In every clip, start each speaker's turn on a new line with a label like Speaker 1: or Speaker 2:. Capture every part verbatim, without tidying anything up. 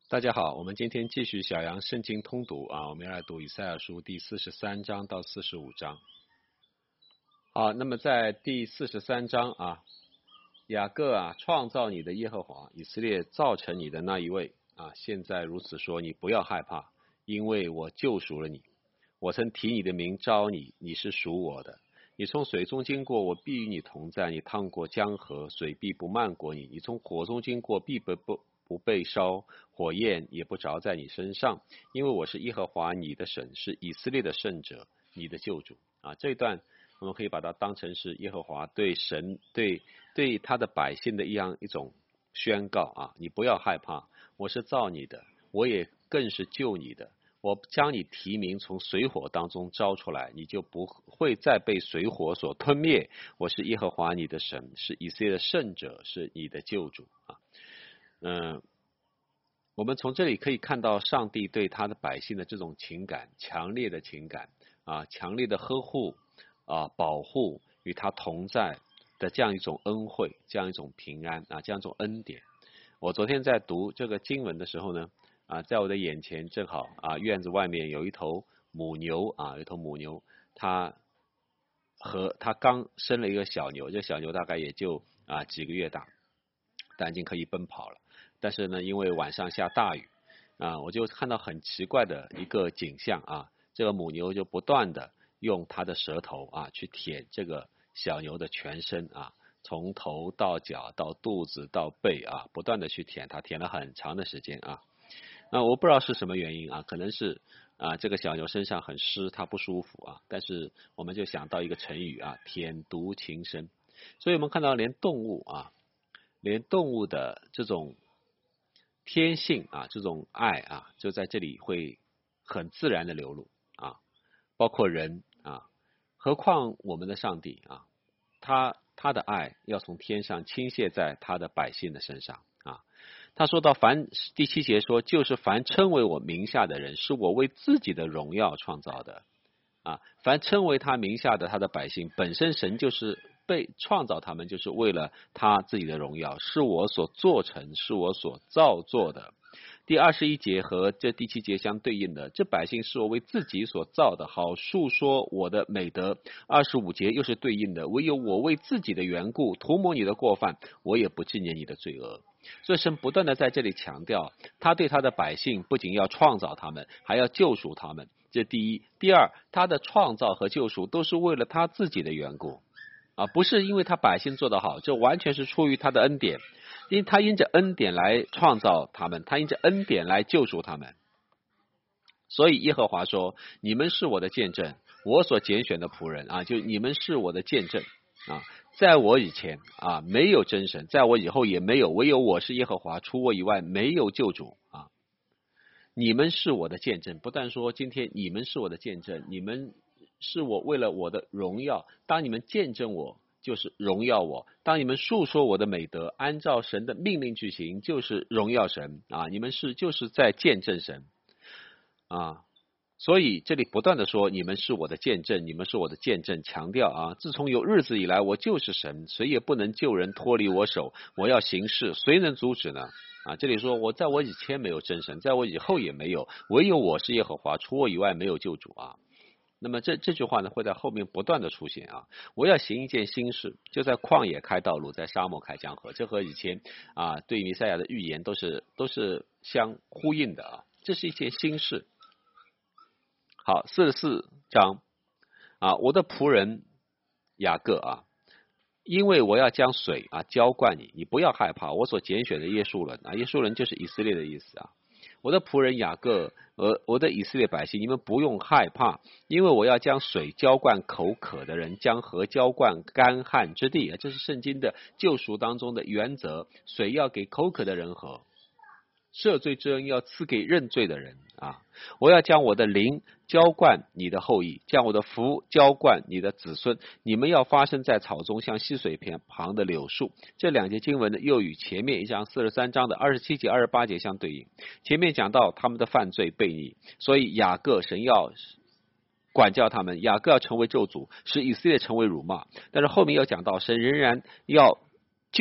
Speaker 1: 大家好，我们今天继续小杨圣经通读啊，我们要来读以赛亚书第四十三章到四十五章。好，那么在第四十三章啊，雅各啊，创造你的耶和华，以色列造成你的那一位啊，现在如此说，你不要害怕，因为我救赎了你。我曾提你的名招你，你是属我的。你从水中经过，我必与你同在；你趟过江河，水必不漫过你；你从火中经过，必不不不被烧，火焰也不着在你身上，因为我是耶和华你的神，是以色列的圣者，你的救主。啊，这一段我们可以把它当成是耶和华对神对对他的百姓的一样一种宣告啊！你不要害怕，我是造你的，我也更是救你的。我将你提名从水火当中招出来，你就不会再被水火所吞灭。我是耶和华你的神，是以色列的圣者，是你的救主啊。嗯，我们从这里可以看到上帝对他的百姓的这种情感，强烈的情感啊，强烈的呵护啊，保护与他同在的这样一种恩惠，这样一种平安啊，这样一种恩典。我昨天在读这个经文的时候呢，啊，在我的眼前正好啊，院子外面有一头母牛啊，有一头母牛，它和它刚生了一个小牛，这小牛大概也就啊几个月大，但已经可以奔跑了。但是呢，因为晚上下大雨啊，我就看到很奇怪的一个景象啊，这个母牛就不断的用它的舌头啊去舔这个小牛的全身啊。从头到脚到肚子到背啊，不断的去舔它，舔了很长的时间啊。那我不知道是什么原因啊，可能是啊这个小牛身上很湿，它不舒服啊。但是我们就想到一个成语啊，舔犊情深。所以我们看到连动物啊，连动物的这种天性啊，这种爱啊，就在这里会很自然的流露啊，包括人啊，何况我们的上帝啊，他他的爱要从天上倾泻在他的百姓的身上啊。他说到凡第七节说，就是凡称为我名下的人，是我为自己的荣耀创造的啊。凡称为他名下的他的百姓，本身神就是被创造他们，就是为了他自己的荣耀，是我所做成，是我所造作的。第二十一节和这第七节相对应的，这百姓是我为自己所造的，好述说我的美德。二十五节又是对应的，唯有我为自己的缘故涂抹你的过犯，我也不纪念你的罪恶。所以神不断的在这里强调，他对他的百姓不仅要创造他们，还要救赎他们。这第一。第二，他的创造和救赎都是为了他自己的缘故啊，不是因为他百姓做得好，这完全是出于他的恩典。因他因着恩典来创造他们，他因着恩典来救赎他们。所以耶和华说，你们是我的见证，我所拣选的仆人啊，就你们是我的见证啊。在我以前啊，没有真神，在我以后也没有，唯有我是耶和华，除我以外没有救主啊。你们是我的见证，不但说今天你们是我的见证，你们是我为了我的荣耀，当你们见证我，就是荣耀我；当你们述说我的美德，按照神的命令去行，就是荣耀神啊！你们是就是在见证神啊！所以这里不断的说，你们是我的见证，你们是我的见证，强调啊，自从有日子以来，我就是神，谁也不能救人脱离我手，我要行事，谁能阻止呢？啊，这里说我在我以前没有真神，在我以后也没有，唯有我是耶和华，除我以外没有救主啊。那么这这句话呢，会在后面不断的出现啊！我要行一件新事，就在旷野开道路，在沙漠开江河。这和以前啊对弥赛亚的预言都是都是相呼应的啊！这是一件新事。好，四十四章啊，我的仆人雅各啊，因为我要将水啊浇灌你，你不要害怕。我所拣选的耶稣人啊，耶稣人就是以色列的意思啊。我的仆人雅各，呃，我的以色列百姓，你们不用害怕，因为我要将水浇灌口渴的人，将河浇灌干旱之地啊，这是圣经的救赎当中的原则，水要给口渴的人喝，赦罪之恩要赐给认罪的人啊！我要将我的灵浇灌你的后裔，将我的福浇灌你的子孙。你们要发生在草中，像溪水旁的柳树。这两节经文呢，又与前面一章四十三章的二十七节、二十八节相对应。前面讲到他们的犯罪悖逆，所以雅各神要管教他们，雅各要成为咒诅，使以色列成为辱骂。但是后面要讲到神仍然要救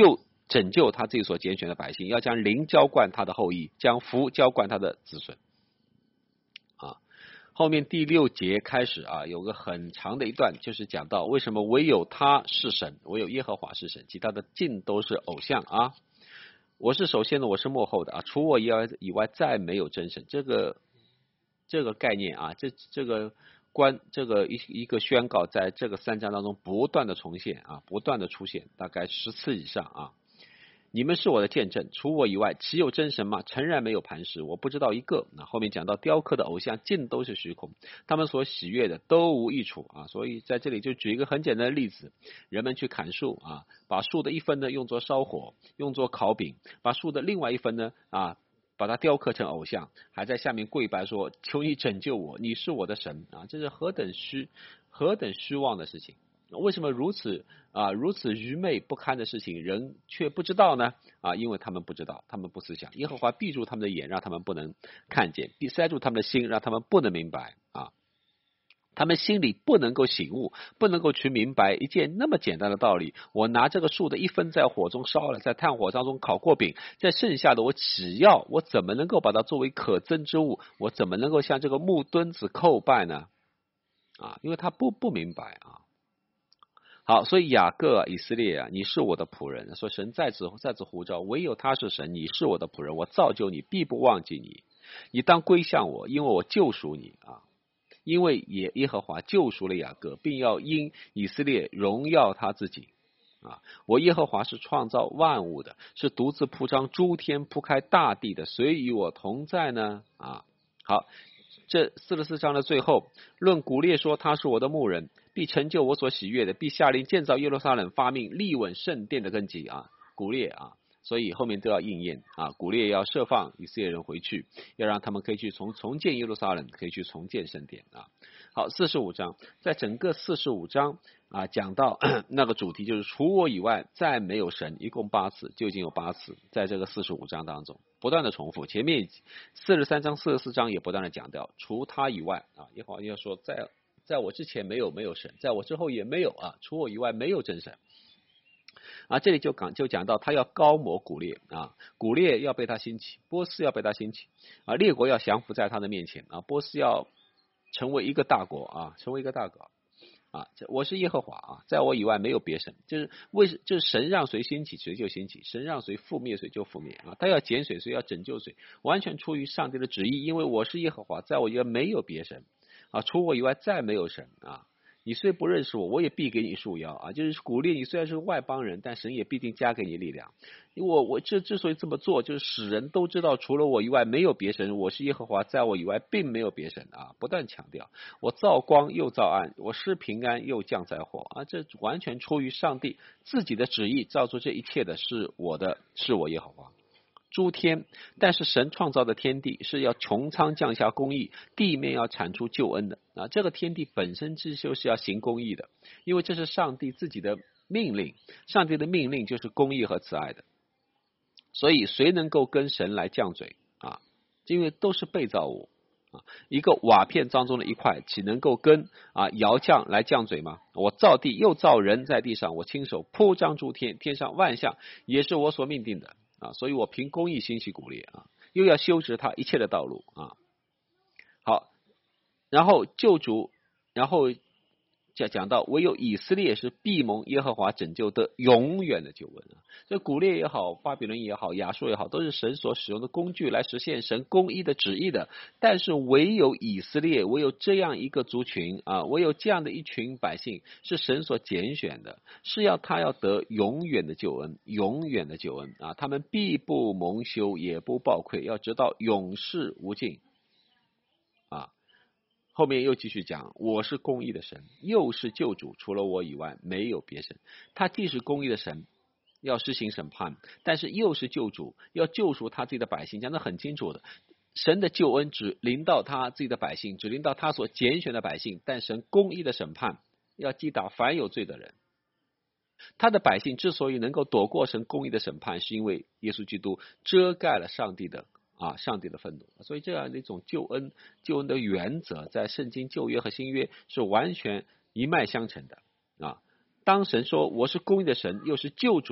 Speaker 1: 拯救他自己所拣选的百姓，要将灵浇灌他的后裔，将福浇灌他的子孙。啊，后面第六节开始啊，有个很长的一段，就是讲到为什么唯有他是神，唯有耶和华是神，其他的尽都是偶像啊。我是首先的，我是幕后的啊，除我以外以外再没有真神。这个这个概念啊，这这个关这个一一个宣告，在这个三章当中不断的重现啊，不断的出现，大概十次以上啊。你们是我的见证，除我以外岂有真神吗？诚然没有磐石，我不知道一个。那后面讲到雕刻的偶像尽都是虚空，他们所喜悦的都无益处啊。所以在这里就举一个很简单的例子，人们去砍树啊，把树的一分呢用作烧火，用作烤饼，把树的另外一分呢啊把它雕刻成偶像，还在下面跪拜说：求你拯救我，你是我的神啊！这是何等虚何等虚妄的事情。为什么如此啊如此愚昧不堪的事情，人却不知道呢？啊，因为他们不知道，他们不思想。耶和华闭住他们的眼，让他们不能看见；闭塞住他们的心，让他们不能明白啊。他们心里不能够醒悟，不能够去明白一件那么简单的道理。我拿这个树的一分在火中烧了，在炭火当中烤过饼，在剩下的我只要，我怎么能够把它作为可憎之物？我怎么能够向这个木墩子叩拜呢？啊，因为他不不明白啊。好，所以雅各啊，以色列啊，你是我的仆人。说神在此在此呼召，唯有他是神，你是我的仆人，我造就你，必不忘记你。你当归向我，因为我救赎你啊。因为也耶和华救赎了雅各，并要因以色列荣耀他自己啊。我耶和华是创造万物的，是独自铺张诸天、铺开大地的，谁与我同在呢？啊，好，这四十四章的最后，论古列说他是我的牧人，必成就我所喜悦的，必下令建造耶路撒冷，发命立稳圣殿的根基啊。古列啊，所以后面都要应验啊。古列要释放以色列人回去，要让他们可以去重重建耶路撒冷，可以去重建圣殿啊。好，四十五章，在整个四十五章啊，讲到那个主题就是除我以外再没有神，一共八次，就已经有八次，在这个四十五章当中不断的重复。前面四十三章、四十四章也不断的讲到，除他以外啊，耶和华要说在在我之前没有没有神，在我之后也没有啊，除我以外没有真神。啊，这里就讲就讲到他要高摩古列啊，古列要被他兴起，波斯要被他兴起啊，列国要降服在他的面前啊，波斯要成为一个大国啊，成为一个大国啊，我是耶和华啊，在我以外没有别神，就是为就是神让谁兴起谁就兴起，神让谁覆灭谁就覆灭啊，他要减水谁要拯救谁，完全出于上帝的旨意，因为我是耶和华，在我以外没有别神啊，除我以外再没有神啊。你虽不认识我，我也必给你束腰啊！就是鼓励你，虽然是个外邦人，但神也必定加给你力量。因为我我这之所以这么做，就是使人都知道，除了我以外没有别神，我是耶和华，在我以外并没有别神啊！不断强调，我造光又造暗，我施平安又降灾祸啊！这完全出于上帝自己的旨意，造出这一切的是我的，是我耶和华。诸天，但是神创造的天地是要穹苍降下公义，地面要产出救恩的啊！这个天地本身就是要行公义的，因为这是上帝自己的命令，上帝的命令就是公义和慈爱的。所以谁能够跟神来犟嘴啊？因为都是被造物啊，一个瓦片当中的一块，岂能够跟啊窑匠来犟嘴吗？我造地又造人在地上，我亲手铺张诸天，天上万象也是我所命定的。啊，所以我凭公义兴起古列啊，又要修直他一切的道路啊。好，然后救主，然后讲讲到唯有以色列是必蒙耶和华拯救的永远的救恩啊。这古列也好，巴比伦也好，亚述也好，都是神所使用的工具来实现神公义的旨意的。但是唯有以色列，唯有这样一个族群啊，唯有这样的一群百姓是神所拣选的，是要他要得永远的救恩，永远的救恩啊！他们必不蒙羞，也不抱愧，要直到永世无尽啊！后面又继续讲，我是公义的神，又是救主，除了我以外没有别神。他既是公义的神，要施行审判，但是又是救主，要救赎他自己的百姓，讲得很清楚的。神的救恩只临到他自己的百姓，只临到他所拣选的百姓，但神公义的审判要击打凡有罪的人。他的百姓之所以能够躲过神公义的审判，是因为耶稣基督遮盖了上帝的啊，上帝的愤怒。所以这样的一种救恩，救恩的原则，在圣经旧约和新约是完全一脉相承的啊。当神说我是公义的神，又是救主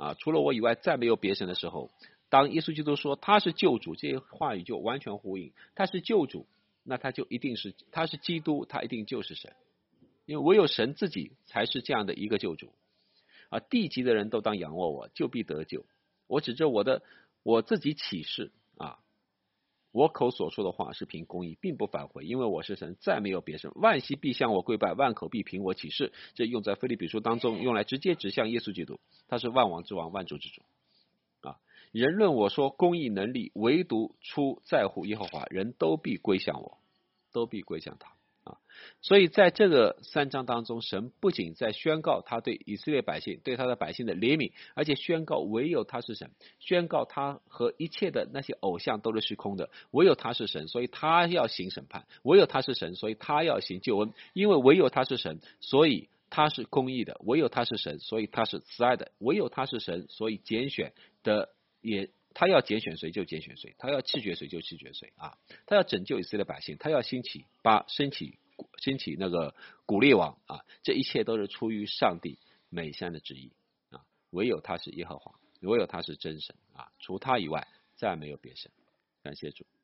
Speaker 1: 啊，除了我以外再没有别神的时候，当耶稣基督说他是救主，这些话语就完全呼应，他是救主，那他就一定是他是基督，他一定就是神，因为唯有神自己才是这样的一个救主啊！地级的人都当仰望我，就必得救。我指着我的我自己启示啊，我口所说的话是凭公义，并不反悔，因为我是神，再没有别神。万膝必向我跪拜，万口必凭我启示。这用在腓立比书当中，用来直接指向耶稣基督，他是万王之王，万主之主啊！人论我说公义能力，唯独出在乎耶和华，人都必归向我，都必归向他。啊，所以在这个三章当中，神不仅在宣告他对以色列百姓、对他的百姓的怜悯，而且宣告唯有他是神，宣告他和一切的那些偶像都是虚空的，唯有他是神，所以他要行审判；唯有他是神，所以他要行救恩。因为唯有他是神，所以他是公义的；唯有他是神，所以他是慈爱的；唯有他是神，所以拣选的也。他要拣选谁就拣选谁，他要弃绝谁就弃绝谁啊！他要拯救以色列百姓，他要兴起把兴起兴起那个古列王啊！这一切都是出于上帝美善的旨意啊！唯有他是耶和华，唯有他是真神啊！除他以外再没有别神。感谢主。